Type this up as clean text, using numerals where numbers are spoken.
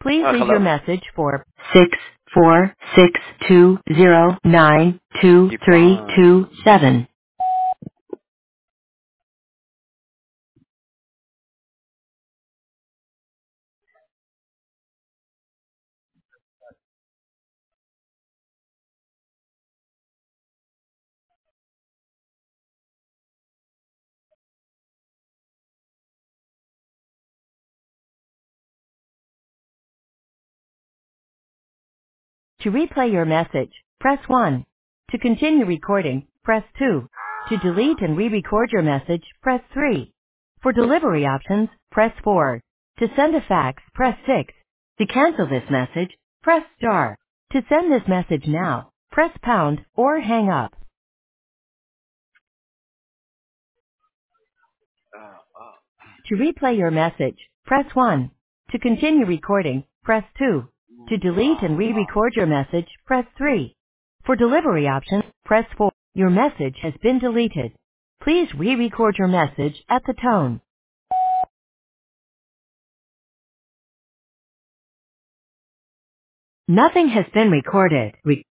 Please leave your Hello. message for 64620922327. To replay your message, press 1. To continue recording, press 2. To delete and re-record your message, press 3. For delivery options, press 4. To send a fax, press 6. To cancel this message, press star. To send this message now, press pound or hang up. To replay your message, press 1. To continue recording, press 2. To delete and re-record your message, press 3. For delivery options, press 4. Your message has been deleted. Please re-record your message at the tone. Nothing has been recorded.